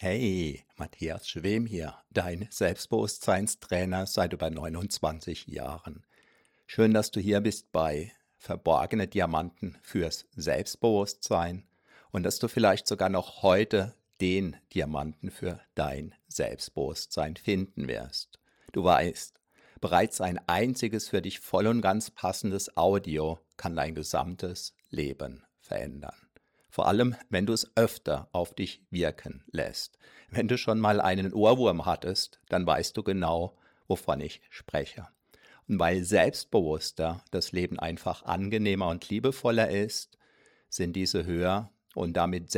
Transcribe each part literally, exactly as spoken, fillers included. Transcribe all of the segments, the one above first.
Hey, Matthias Schwem hier, dein Selbstbewusstseinstrainer seit über neunundzwanzig Jahren. Schön, dass du hier bist bei Verborgene Diamanten fürs Selbstbewusstsein und dass du vielleicht sogar noch heute den Diamanten für dein Selbstbewusstsein finden wirst. Du weißt, bereits ein einziges für dich voll und ganz passendes Audio kann dein gesamtes Leben verändern. Vor allem, wenn du es öfter auf dich wirken lässt. Wenn du schon mal einen Ohrwurm hattest, dann weißt du genau, wovon ich spreche. Und weil selbstbewusster das Leben einfach angenehmer und liebevoller ist, sind diese Hör- und damit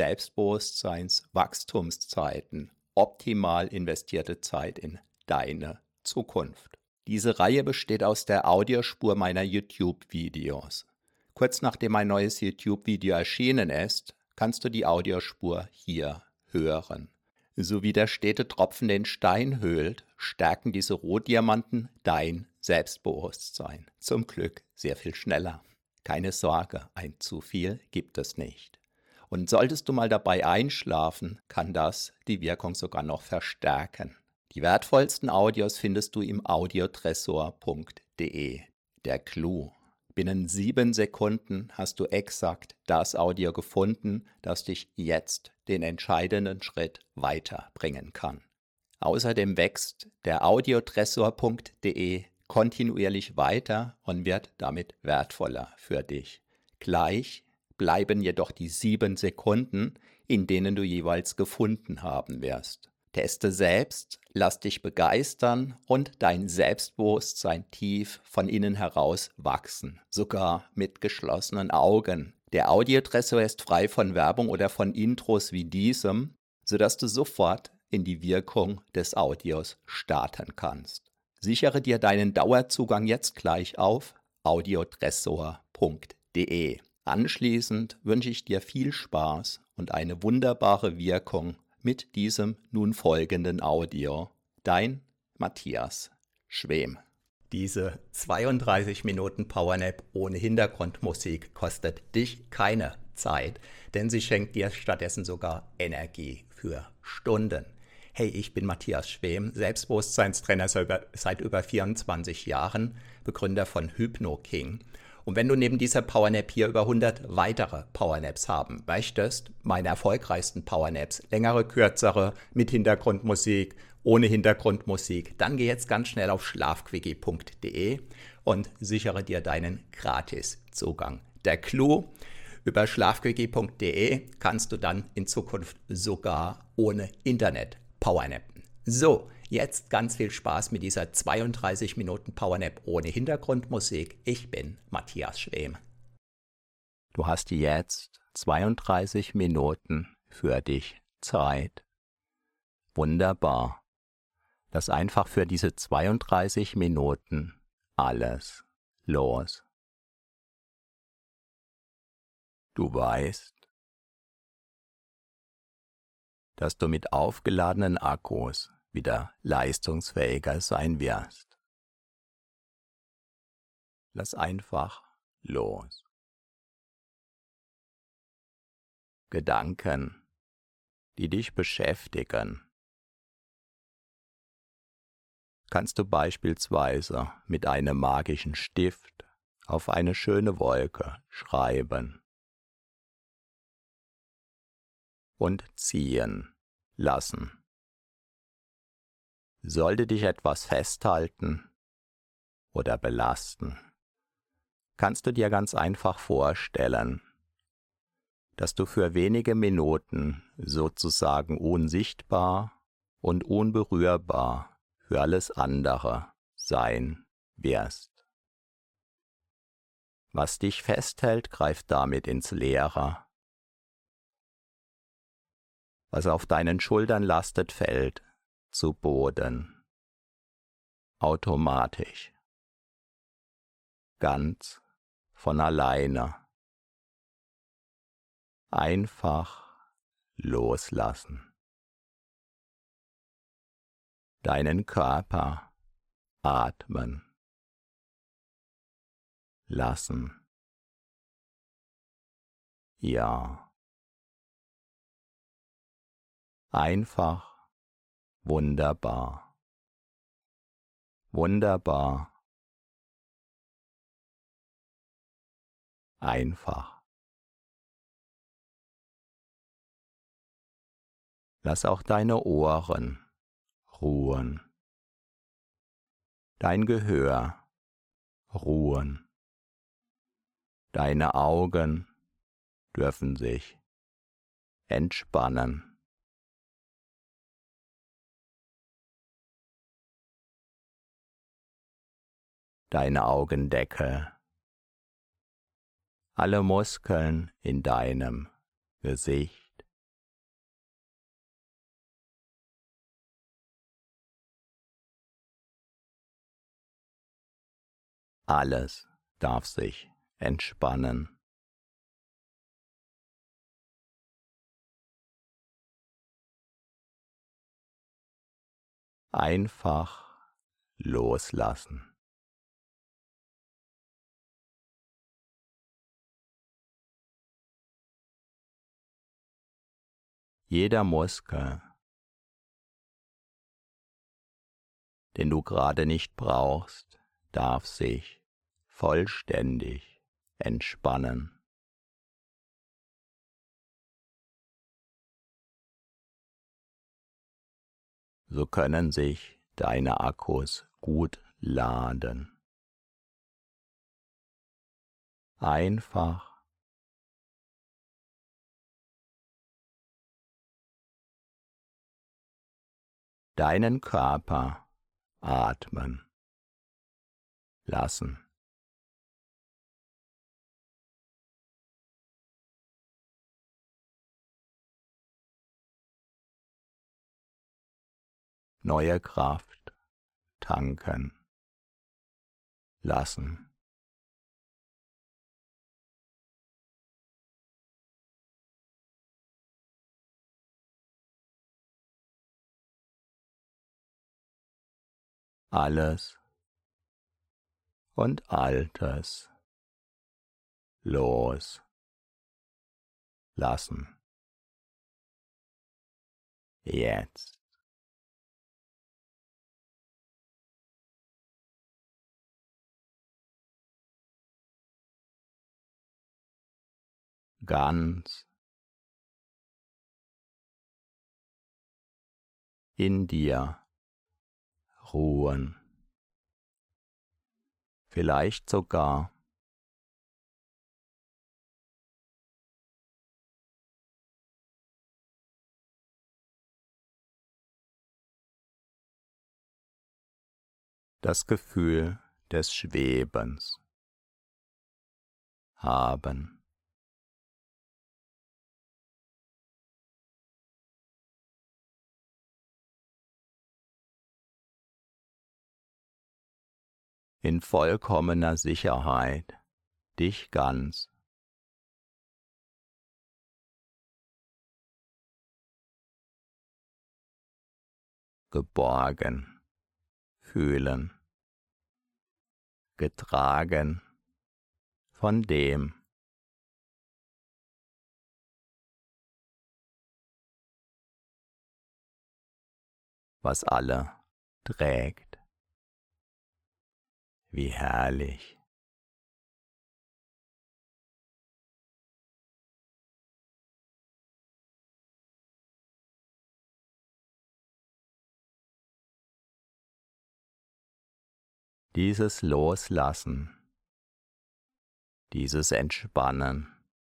Selbstbewusstseinswachstumszeiten optimal investierte Zeit in deine Zukunft. Diese Reihe besteht aus der Audiospur meiner YouTube-Videos. Kurz nachdem ein neues YouTube-Video erschienen ist, kannst du die Audiospur hier hören. So wie der stete Tropfen den Stein höhlt, stärken diese Rohdiamanten dein Selbstbewusstsein. Zum Glück sehr viel schneller. Keine Sorge, ein zu viel gibt es nicht. Und solltest du mal dabei einschlafen, kann das die Wirkung sogar noch verstärken. Die wertvollsten Audios findest du im audiotresor punkt de. Der Clou. Binnen sieben Sekunden hast du exakt das Audio gefunden, das dich jetzt den entscheidenden Schritt weiterbringen kann. Außerdem wächst der audiotresor punkt de kontinuierlich weiter und wird damit wertvoller für dich. Gleich bleiben jedoch die sieben Sekunden, in denen du jeweils gefunden haben wirst. Teste selbst, lass dich begeistern und dein Selbstbewusstsein tief von innen heraus wachsen, sogar mit geschlossenen Augen. Der Audiotresor ist frei von Werbung oder von Intros wie diesem, sodass du sofort in die Wirkung des Audios starten kannst. Sichere dir deinen Dauerzugang jetzt gleich auf audiotresor punkt de. Anschließend wünsche ich dir viel Spaß und eine wunderbare Wirkung mit diesem nun folgenden Audio. Dein Matthias Schwem. Diese zweiunddreißig Minuten Powernap ohne Hintergrundmusik kostet dich keine Zeit, denn sie schenkt dir stattdessen sogar Energie für Stunden. Hey, ich bin Matthias Schwem, Selbstbewusstseinstrainer seit über vierundzwanzig Jahren, Begründer von HypnoKing. Und wenn du neben dieser Powernap hier über hundert weitere Powernaps haben möchtest, meine erfolgreichsten Powernaps, längere, kürzere, mit Hintergrundmusik, ohne Hintergrundmusik, dann geh jetzt ganz schnell auf schlafquickie punkt de und sichere dir deinen Gratiszugang. Der Clou: über schlafquickie punkt de kannst du dann in Zukunft sogar ohne Internet powernappen. So, jetzt ganz viel Spaß mit dieser zweiunddreißig Minuten Powernap ohne Hintergrundmusik. Ich bin Matthias Schwem. Du hast jetzt zweiunddreißig Minuten für dich Zeit. Wunderbar. Lass einfach für diese zweiunddreißig Minuten alles los. Du weißt, dass du mit aufgeladenen Akkus wieder leistungsfähiger sein wirst. Lass einfach los. Gedanken, die dich beschäftigen, kannst du beispielsweise mit einem magischen Stift auf eine schöne Wolke schreiben und ziehen lassen. Sollte dich etwas festhalten oder belasten, kannst du dir ganz einfach vorstellen, dass du für wenige Minuten sozusagen unsichtbar und unberührbar für alles andere sein wirst. Was dich festhält, greift damit ins Leere. Was auf deinen Schultern lastet, fällt zu Boden. Automatisch. Ganz von alleine. Einfach loslassen. Deinen Körper atmen lassen. Ja. Einfach wunderbar. Wunderbar. Einfach. Lass auch deine Ohren ruhen. Dein Gehör ruhen. Deine Augen dürfen sich entspannen. Deine Augendecke. Alle Muskeln in deinem Gesicht. Alles darf sich entspannen. Einfach loslassen. Jeder Muskel, den du gerade nicht brauchst, darf sich vollständig entspannen. So können sich deine Akkus gut laden. Einfach deinen Körper atmen lassen. Neue Kraft tanken lassen. Alles und Altes los lassen. Jetzt. Ganz in dir ruhen. Vielleicht sogar das Gefühl des Schwebens haben. In vollkommener Sicherheit dich ganz geborgen fühlen, getragen von dem, was alle trägt. Wie herrlich. Dieses Loslassen, dieses Entspannen,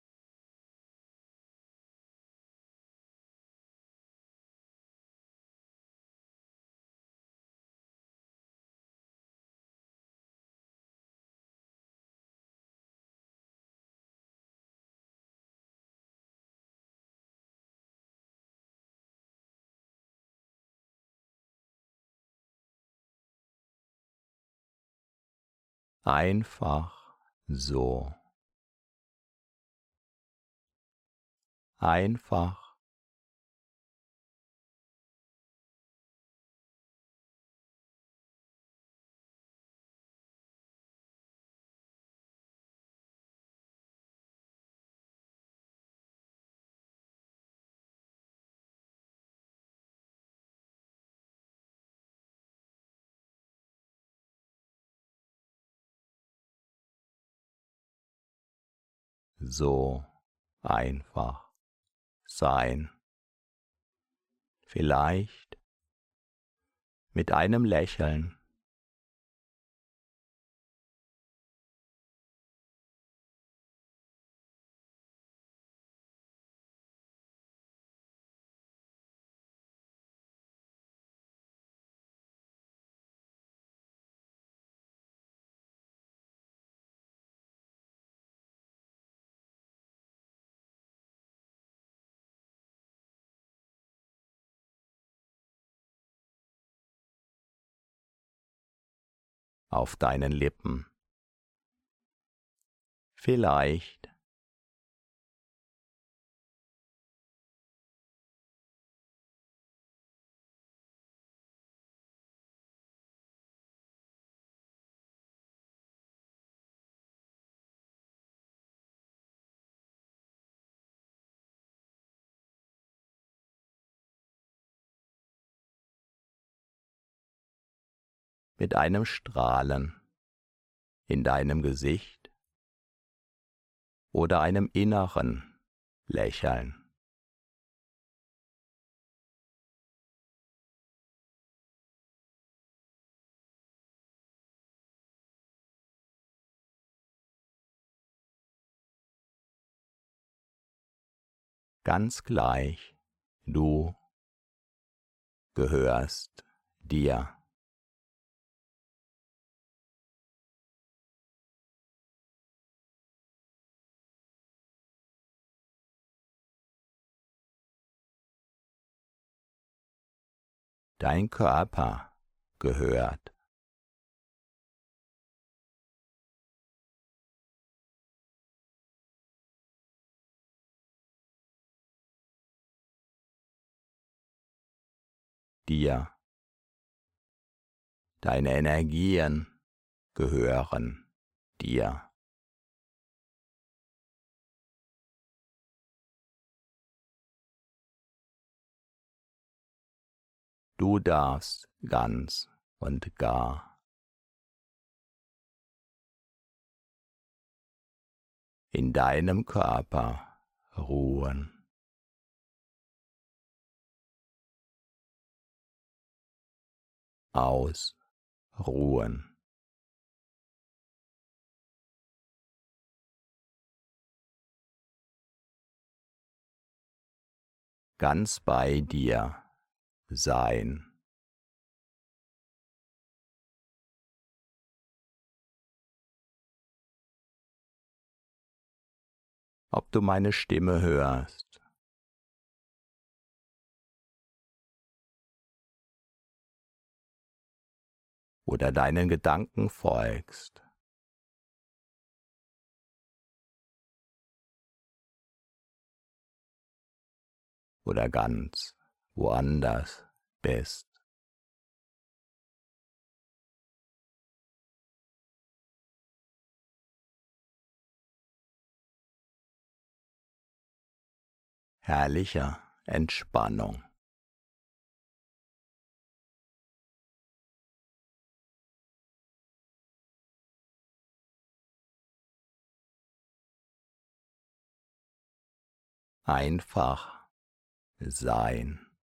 einfach so, einfach so einfach sein. Vielleicht mit einem Lächeln. Auf deinen Lippen. Vielleicht mit einem Strahlen in deinem Gesicht oder einem inneren Lächeln. Ganz gleich, du gehörst dir. Dein Körper gehört dir. Deine Energien gehören dir. Du darfst ganz und gar in deinem Körper ruhen. Ausruhen. Ganz bei dir sein. Ob du meine Stimme hörst oder deinen Gedanken folgst. Oder ganz woanders bist. Herrlicher Entspannung. Einfach sein.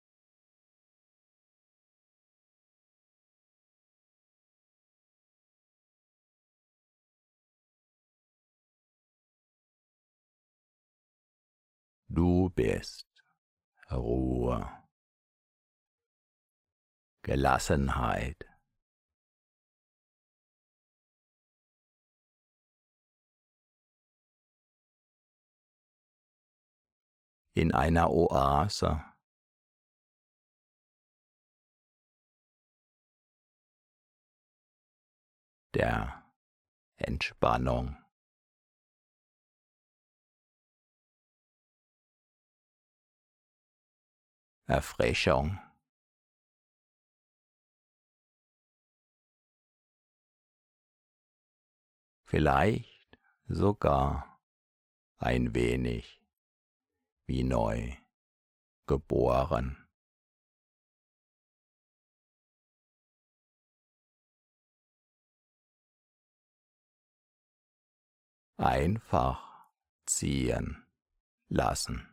Du bist Ruhe, Gelassenheit. In einer Oase. Der Entspannung. Erfrischung. Vielleicht sogar ein wenig wie neu geboren. Einfach ziehen lassen.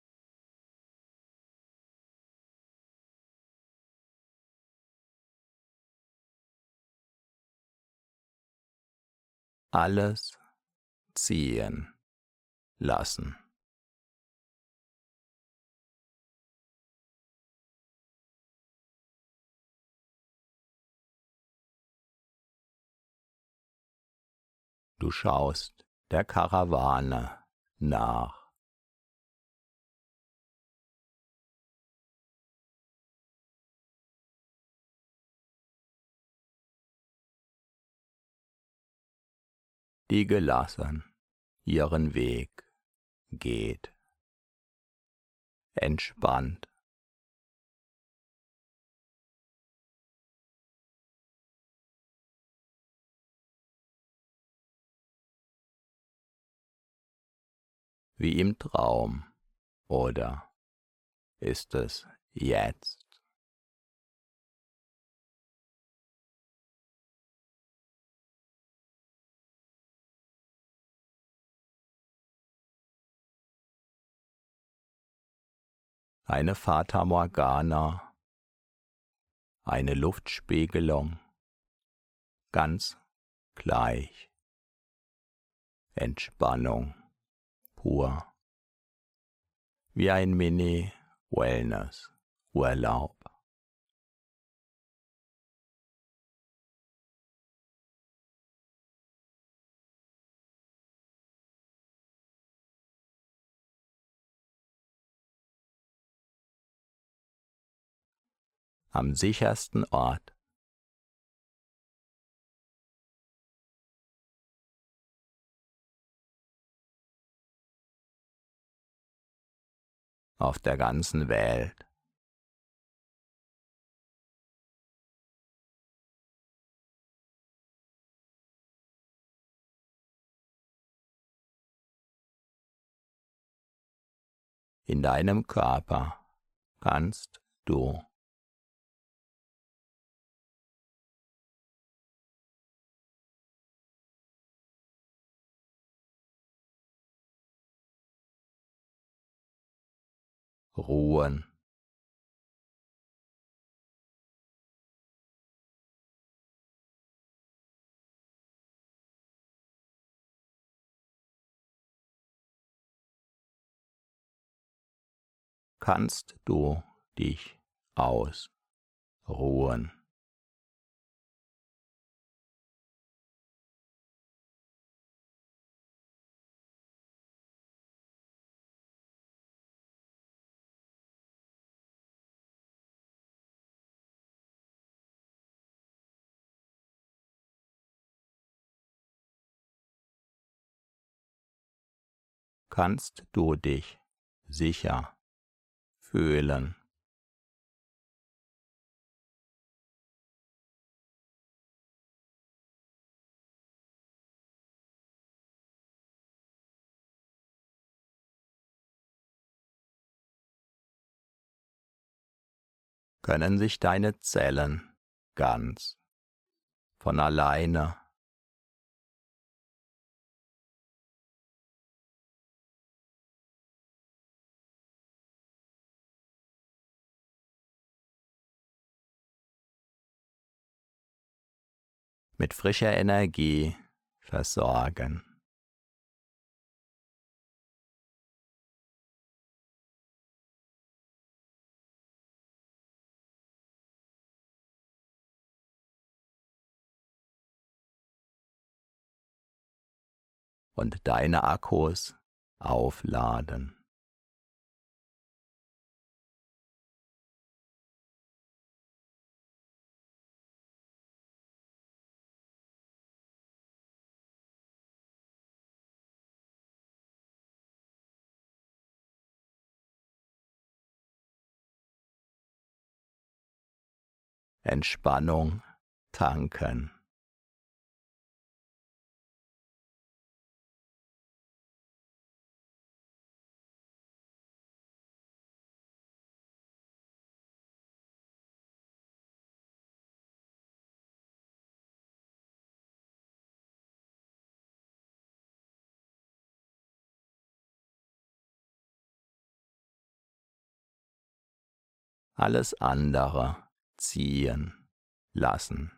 Alles ziehen lassen. Du schaust der Karawane nach. Die gelassen ihren Weg geht, entspannt. Wie im Traum, oder ist es jetzt? Eine Fata Morgana, eine Luftspiegelung, ganz gleich, Entspannung pur, wie ein Mini-Wellness-Urlaub. Am sichersten Ort. Auf der ganzen Welt. In deinem Körper kannst du ruhen. Kannst du dich ausruhen. Kannst du dich sicher fühlen. Können sich deine Zellen ganz von alleine mit frischer Energie versorgen. Und deine Akkus aufladen. Entspannung tanken. Alles andere ziehen lassen.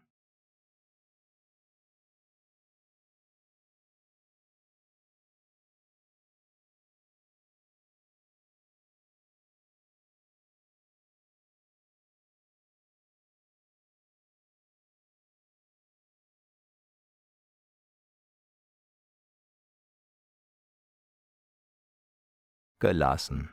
Gelassen.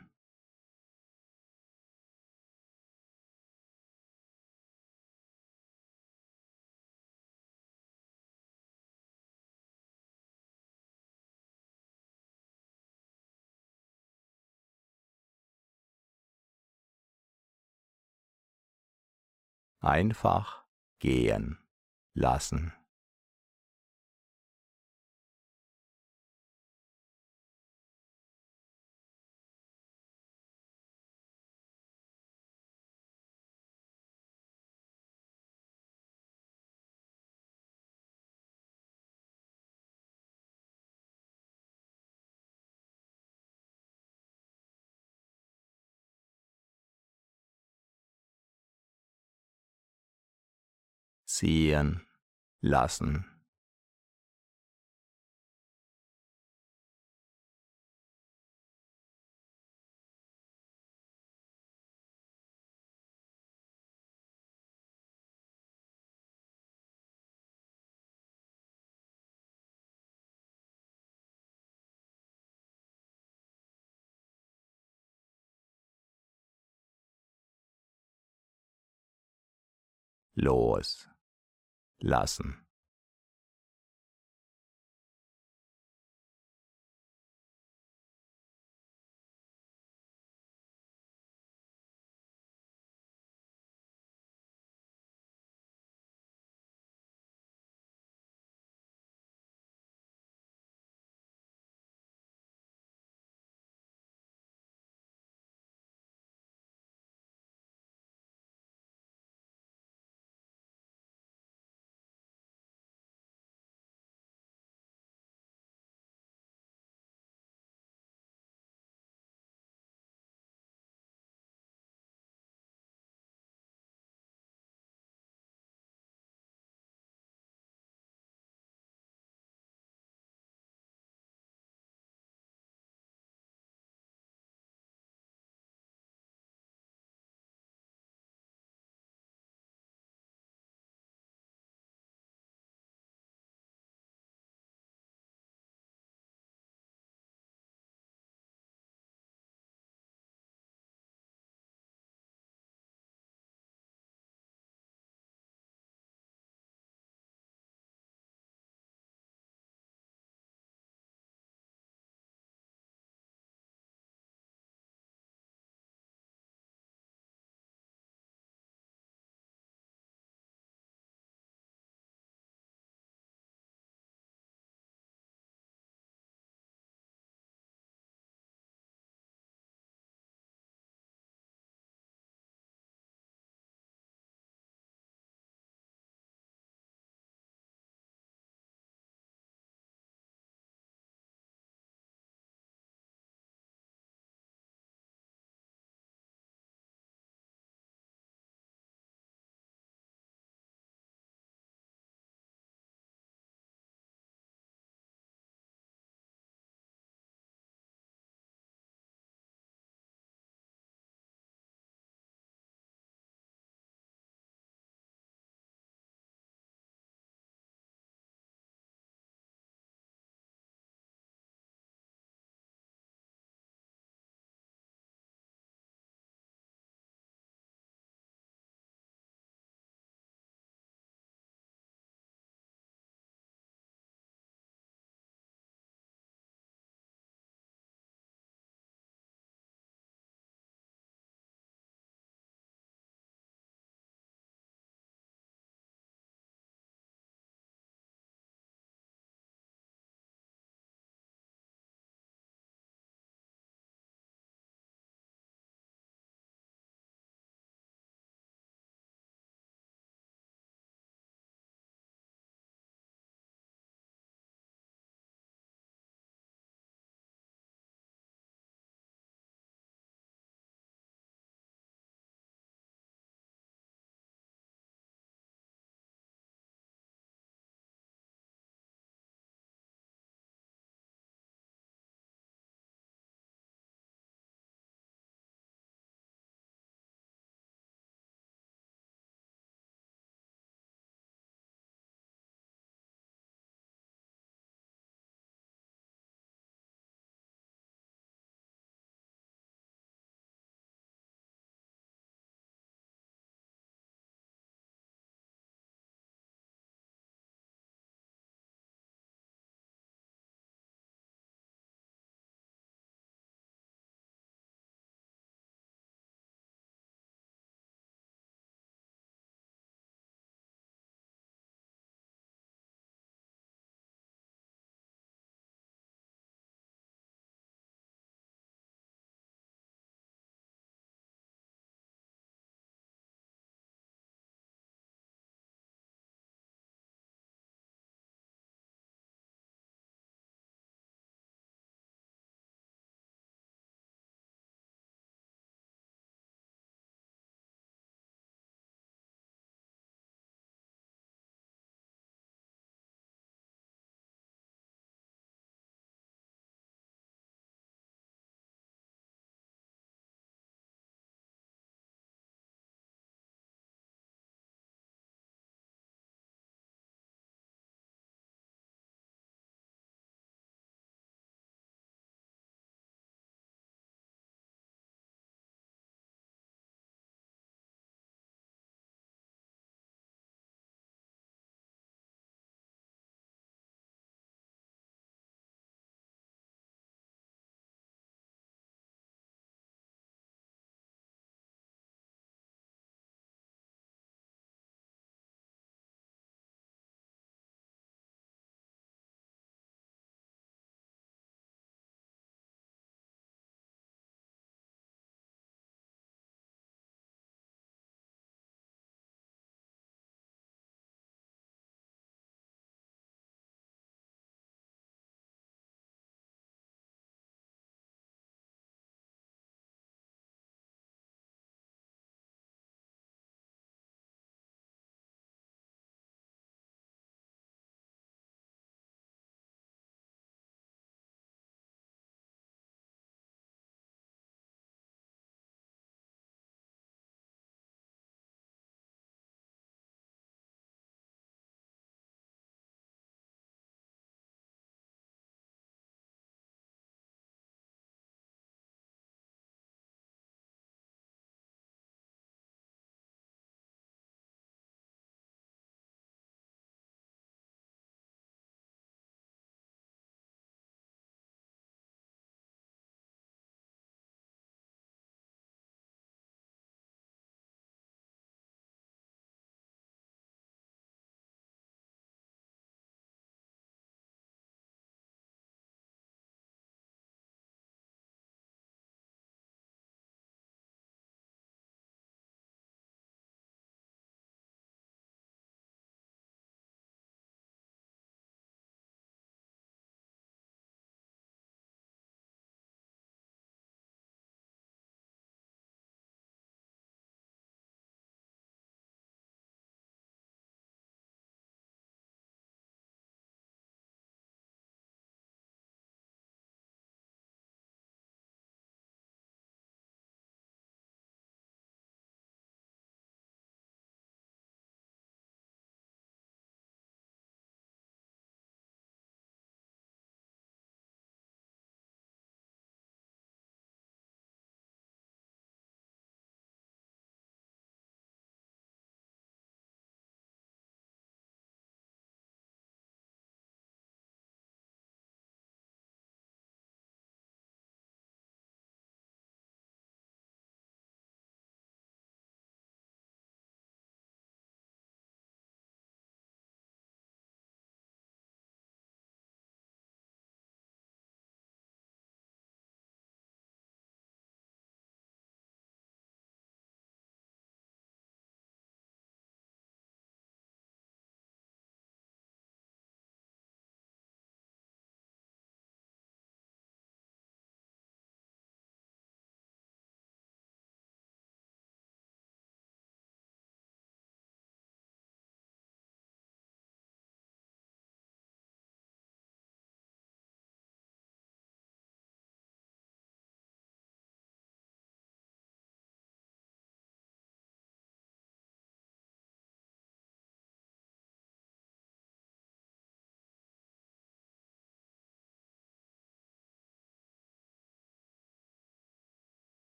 Einfach gehen lassen. Ziehen lassen. Los lassen.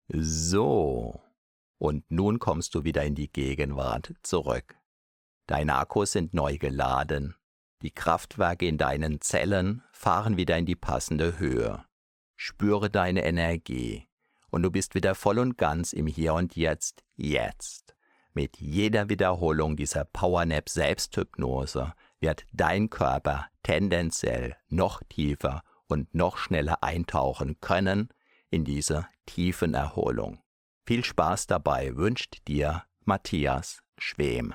So, und nun kommst du wieder in die Gegenwart zurück. Deine Akkus sind neu geladen. Die Kraftwerke in deinen Zellen fahren wieder in die passende Höhe. Spüre deine Energie und du bist wieder voll und ganz im Hier und Jetzt, jetzt. Mit jeder Wiederholung dieser Powernap Selbsthypnose wird dein Körper tendenziell noch tiefer und noch schneller eintauchen können in diese tiefen Erholung. Viel Spaß dabei wünscht dir Matthias Schwem.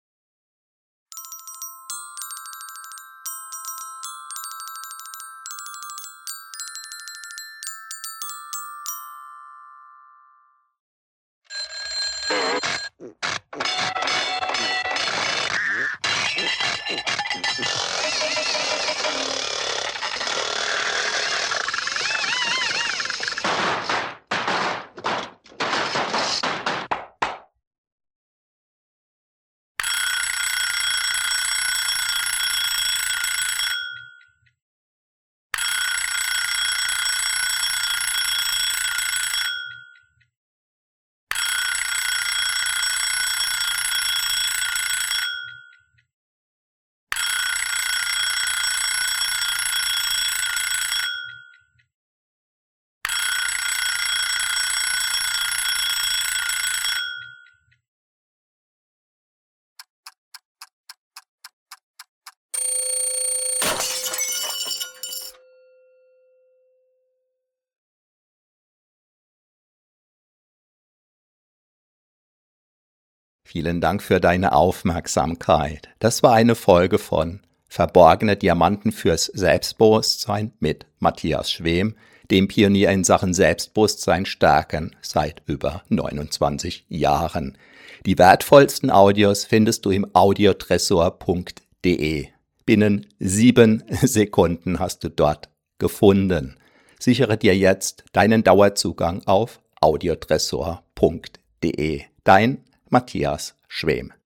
Vielen Dank für deine Aufmerksamkeit. Das war eine Folge von Verborgene Diamanten fürs Selbstbewusstsein mit Matthias Schwem, dem Pionier in Sachen Selbstbewusstsein stärken seit über neunundzwanzig Jahren. Die wertvollsten Audios findest du im audiotresor punkt de. Binnen sieben Sekunden hast du dort gefunden. Sichere dir jetzt deinen Dauerzugang auf audiotresor punkt de. Dein Matthias Schwem.